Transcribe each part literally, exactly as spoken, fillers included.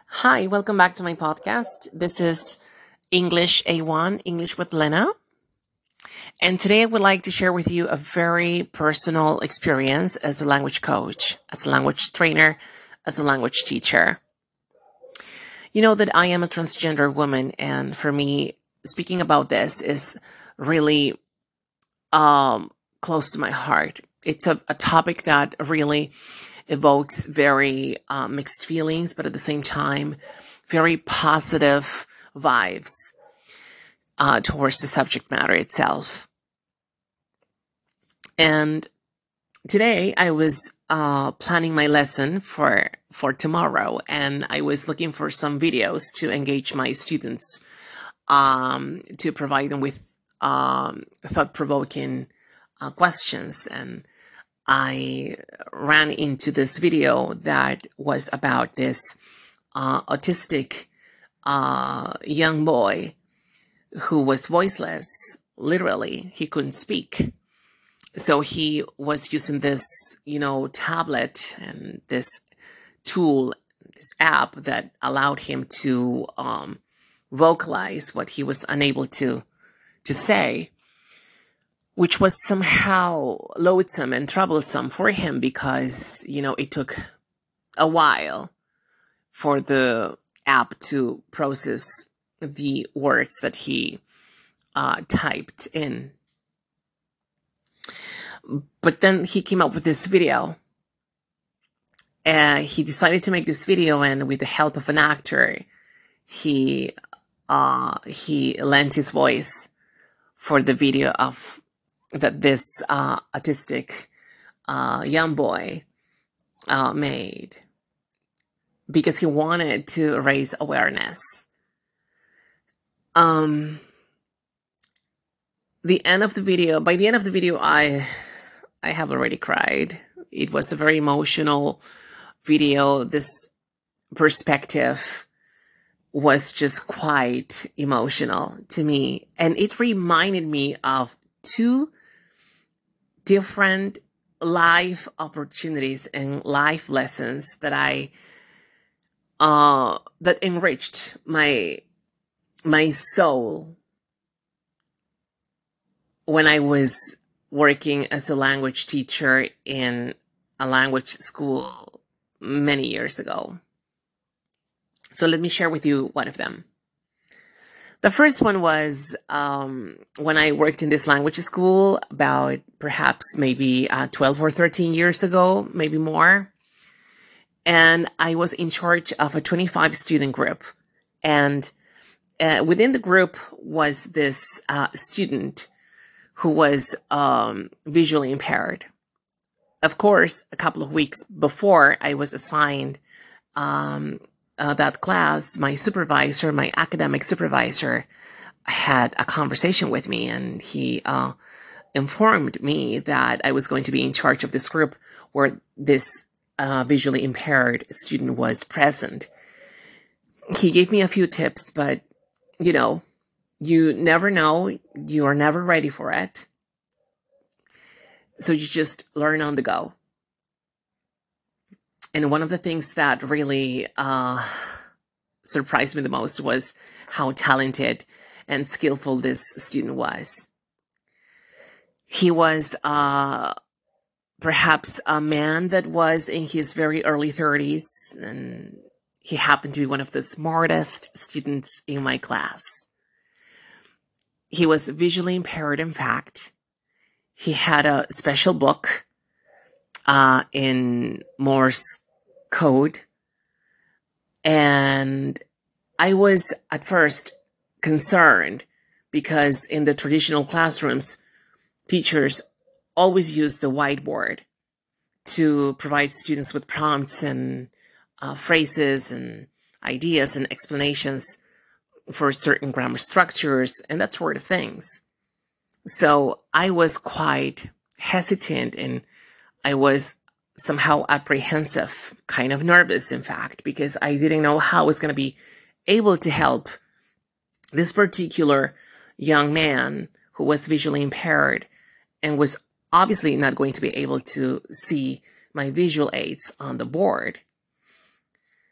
Hi, welcome back to my podcast. This is English A one, English with Lena. And today I would like to share with you a very personal experience as a language coach, as a language trainer, as a language teacher. You know that I am a transgender woman, and for me, speaking about this is really um, close to my heart. It's a, a topic that really evokes very uh, mixed feelings, but at the same time, very positive vibes uh, towards the subject matter itself. And today I was uh, planning my lesson for for tomorrow, and I was looking for some videos to engage my students, um, to provide them with um, thought-provoking uh, questions. And I ran into this video that was about this uh, autistic uh, young boy who was voiceless. Literally, he couldn't speak. So he was using this, you know, tablet and this tool, this app that allowed him to um, vocalize what he was unable to to say, which was somehow loathsome and troublesome for him because, you know, it took a while for the app to process the words that he uh, typed in. But then he came up with this video. And he decided to make this video, and with the help of an actor, he uh, he lent his voice for the video of that this uh, autistic uh, young boy uh, made, because he wanted to raise awareness. Um, the end of the video, by the end of the video, I I have already cried. It was a very emotional video. This perspective was just quite emotional to me. And it reminded me of two different life opportunities and life lessons that I, uh, that enriched my, my soul when I was working as a language teacher in a language school many years ago. So let me share with you one of them. The first one was um, when I worked in this language school about perhaps maybe uh, twelve or thirteen years ago, maybe more. And I was in charge of a twenty-five student group. And uh, within the group was this uh, student who was um, visually impaired. Of course, a couple of weeks before I was assigned um, uh, that class, my supervisor, my academic supervisor, had a conversation with me, and he uh, informed me that I was going to be in charge of this group where this uh, visually impaired student was present. He gave me a few tips, but, you know, you never know. You are never ready for it. So you just learn on the go. And one of the things that really uh, surprised me the most was how talented and skillful this student was. He was uh, perhaps a man that was in his very early thirties, and he happened to be one of the smartest students in my class. He was visually impaired, in fact. He had a special book uh, in Morse code, and I was at first concerned because in the traditional classrooms, teachers always use the whiteboard to provide students with prompts and uh, phrases and ideas and explanations for certain grammar structures and that sort of things. So I was quite hesitant, and I was somehow apprehensive, kind of nervous, in fact, because I didn't know how I was going to be able to help this particular young man who was visually impaired and was obviously not going to be able to see my visual aids on the board.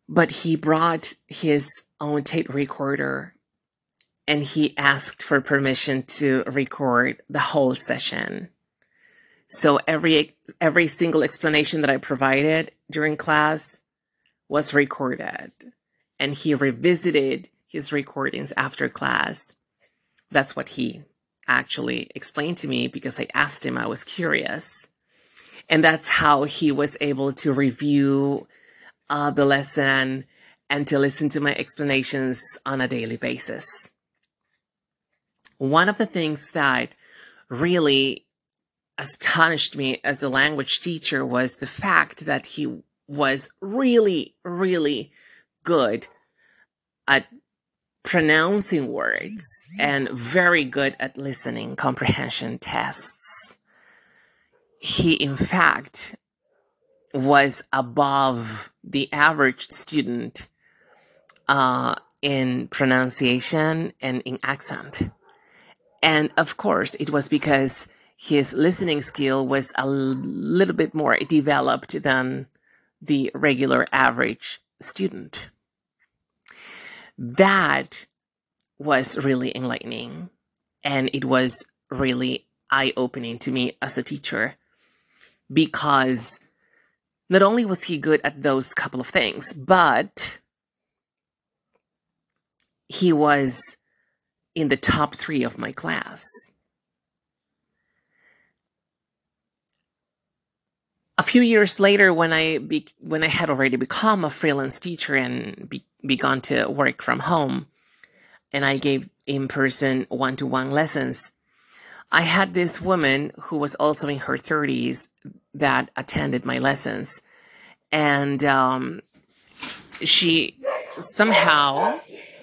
But he brought his own tape recorder and he asked for permission to record the whole session. So every every single explanation that I provided during class was recorded, and he revisited his recordings after class. That's what he actually explained to me because I asked him, I was curious. And that's how he was able to review uh, the lesson and to listen to my explanations on a daily basis. One of the things that really astonished me as a language teacher was the fact that he was really, really good at pronouncing words and very good at listening comprehension tests. He, in fact, was above the average student uh, in pronunciation and in accent. And of course, it was because his listening skill was a little bit more developed than the regular average student. That was really enlightening, and it was really eye-opening to me as a teacher, because not only was he good at those couple of things, but he was in the top three of my class. A few years later, when I be, when I had already become a freelance teacher and be, begun to work from home, and I gave in-person one-to-one lessons, I had this woman who was also in her thirties that attended my lessons. And um, she somehow,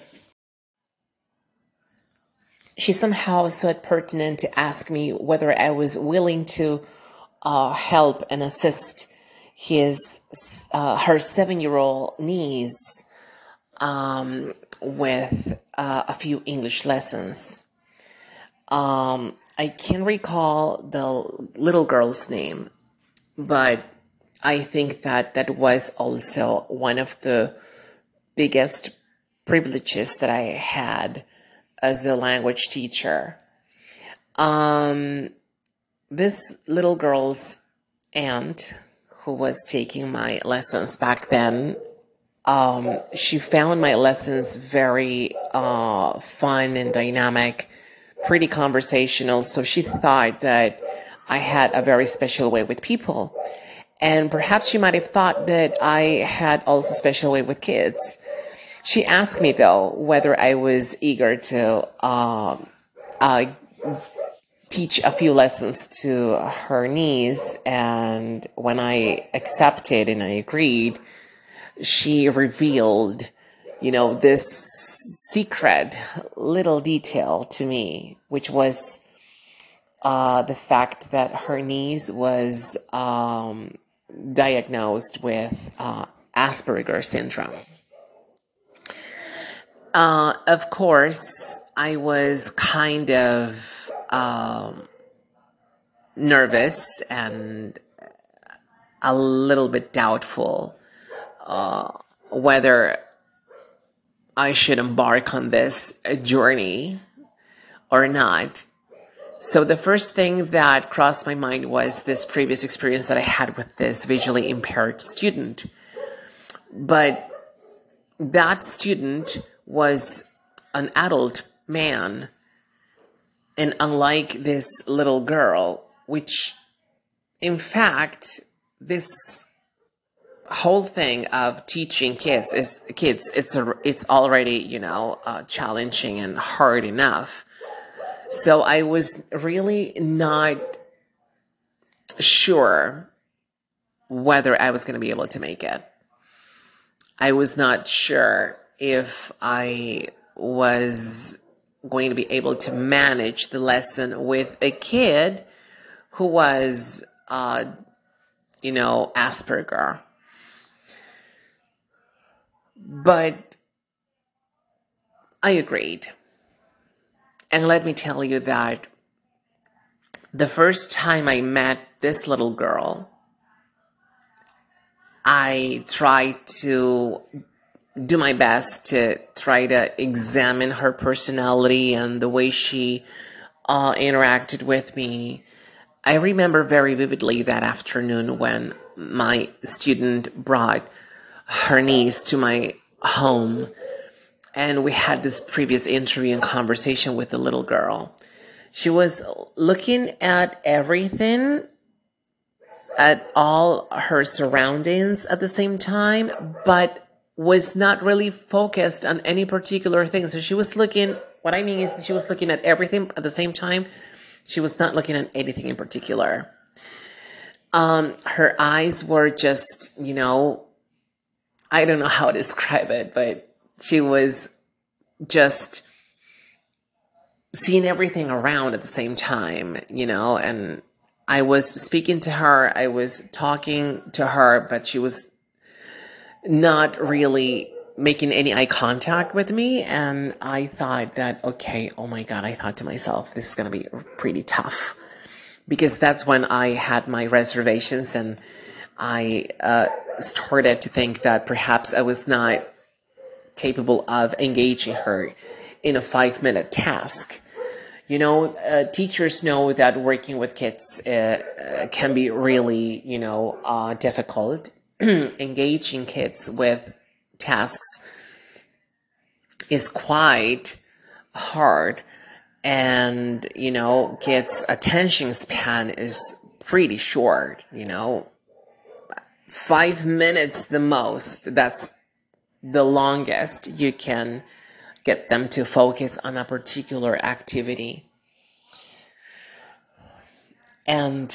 she somehow saw it pertinent to ask me whether I was willing to uh, help and assist his, uh, her seven-year-old niece um, with uh, a few English lessons. Um, I can't recall the little girl's name, but I think that that was also one of the biggest privileges that I had as a language teacher. Um, this little girl's aunt, who was taking my lessons back then, um, she found my lessons very uh, fun and dynamic, pretty conversational. So she thought that I had a very special way with people. And perhaps she might have thought that I had also a special way with kids. She asked me, though, whether I was eager to um, uh, teach a few lessons to her niece. And when I accepted and I agreed, she revealed, you know, this secret little detail to me, which was uh, the fact that her niece was um, diagnosed with uh, Asperger syndrome. Uh, of course, I was kind of um, nervous and a little bit doubtful uh, whether I should embark on this journey or not. So the first thing that crossed my mind was this previous experience that I had with this visually impaired student. But that student was an adult man. And unlike this little girl, which in fact, this whole thing of teaching kids is kids, it's a, it's already, you know, uh, challenging and hard enough. So I was really not sure whether I was going to be able to make it. I was not sure if I was going to be able to manage the lesson with a kid who was, uh, you know, Asperger. But I agreed. And let me tell you that the first time I met this little girl, I tried to do my best to try to examine her personality and the way she uh, interacted with me. I remember very vividly that afternoon when my student brought her niece to my home, and we had this previous interview and conversation with the little girl. She was looking at everything, at all her surroundings at the same time, but was not really focused on any particular thing. So she was looking, what I mean is that she was looking at everything at the same time. She was not looking at anything in particular. Um, her eyes were just, you know, I don't know how to describe it, but she was just seeing everything around at the same time, you know, and I was speaking to her, I was talking to her, but she was not really making any eye contact with me. And I thought that, okay, oh my God, I thought to myself, this is going to be pretty tough, because that's when I had my reservations, and I uh, started to think that perhaps I was not capable of engaging her in a five minute task. You know, uh, teachers know that working with kids uh, uh, can be really, you know, uh, difficult. Engaging kids with tasks is quite hard, and, you know, kids' attention span is pretty short, you know. Five minutes the most, that's the longest you can get them to focus on a particular activity. And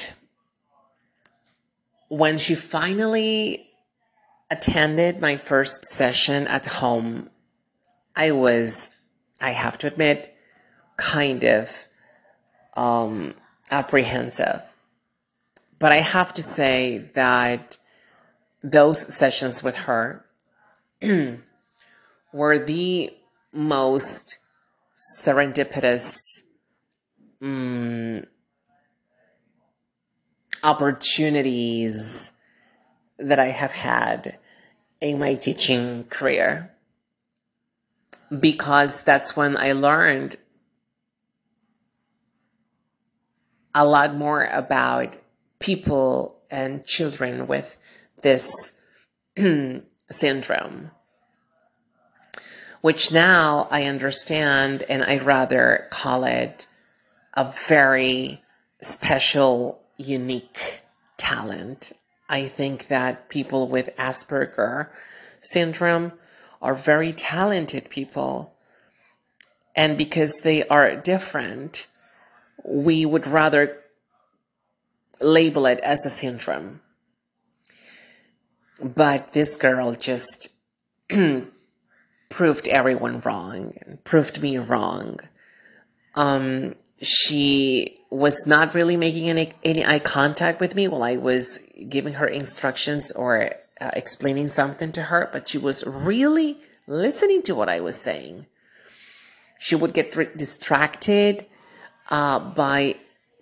when she finally attended my first session at home, I was, I have to admit, kind of um, apprehensive. But I have to say that those sessions with her were the most serendipitous um, opportunities that I have had in my teaching career, because that's when I learned a lot more about people and children with this syndrome, which now I understand, and I'd rather call it a very special, unique talent. I think that people with Asperger syndrome are very talented people. And because they are different, we would rather label it as a syndrome. But this girl just proved everyone wrong, and proved me wrong. Um, she was not really making any, any eye contact with me while I was giving her instructions or uh, explaining something to her, but she was really listening to what I was saying. She would get re- distracted uh, by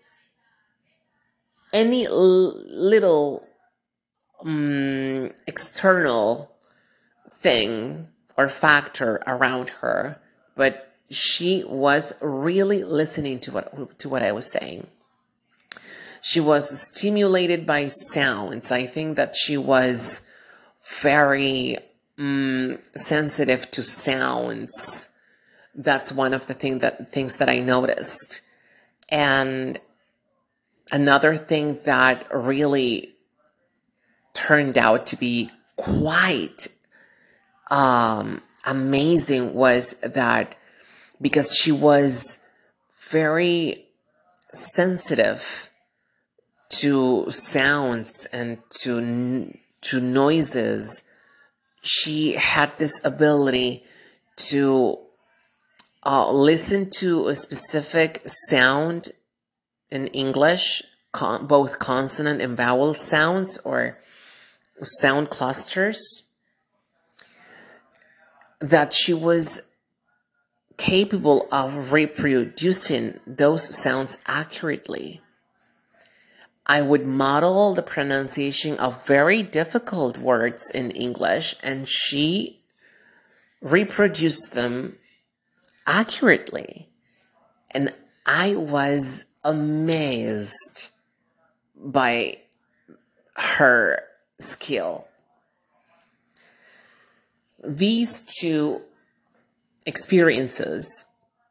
any l- little um, external thing or factor around her, but she was really listening to what to what I was saying. She was stimulated by sounds. I think that she was very um, sensitive to sounds. That's one of the thing that things that I noticed. And another thing that really turned out to be quite um, amazing was that because she was very sensitive to sounds and to to noises, she had this ability to uh, listen to a specific sound in English, con- both consonant and vowel sounds or sound clusters, that she was capable of reproducing those sounds accurately. I would model the pronunciation of very difficult words in English, and she reproduce them accurately. And I was amazed by her skill. These two experiences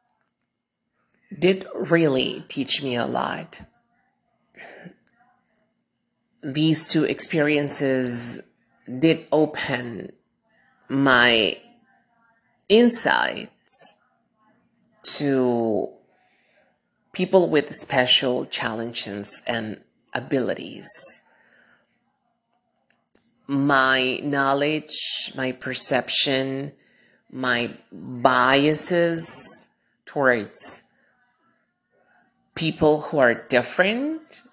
did really teach me a lot. These two experiences did open my insights to people with special challenges and abilities. My knowledge, my perception, my biases towards people who are different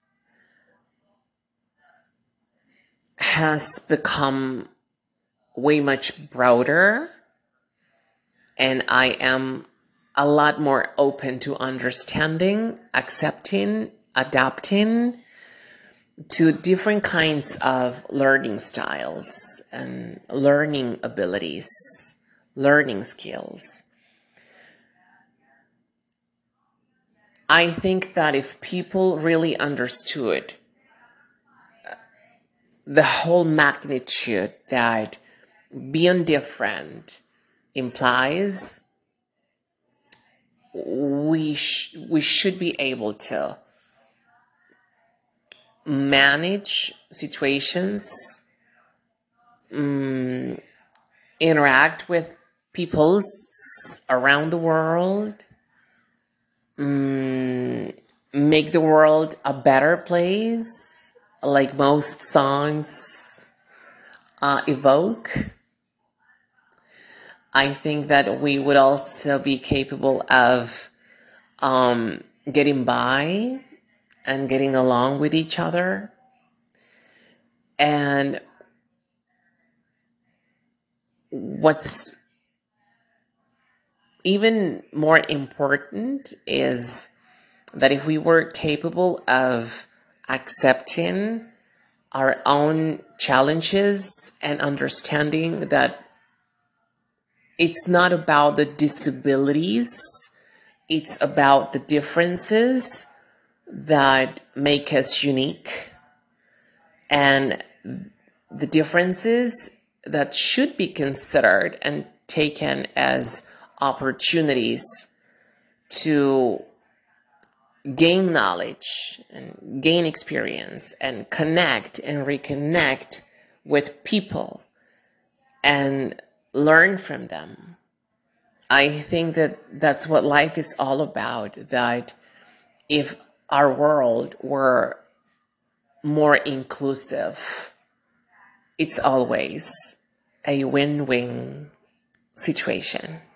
has become way much broader, and I am a lot more open to understanding, accepting, adapting to different kinds of learning styles and learning abilities, learning skills. I think that if people really understood the whole magnitude that being different implies, we sh- we should be able to manage situations, um, interact with people around the world, um, make the world a better place, like most songs uh, evoke. I think that we would also be capable of um, getting by and getting along with each other. And what's even more important is that if we were capable of accepting our own challenges and understanding that it's not about the disabilities, it's about the differences that make us unique, and the differences that should be considered and taken as opportunities to gain knowledge and gain experience and connect and reconnect with people and learn from them. I think that that's what life is all about, that if our world were more inclusive, it's always a win-win situation.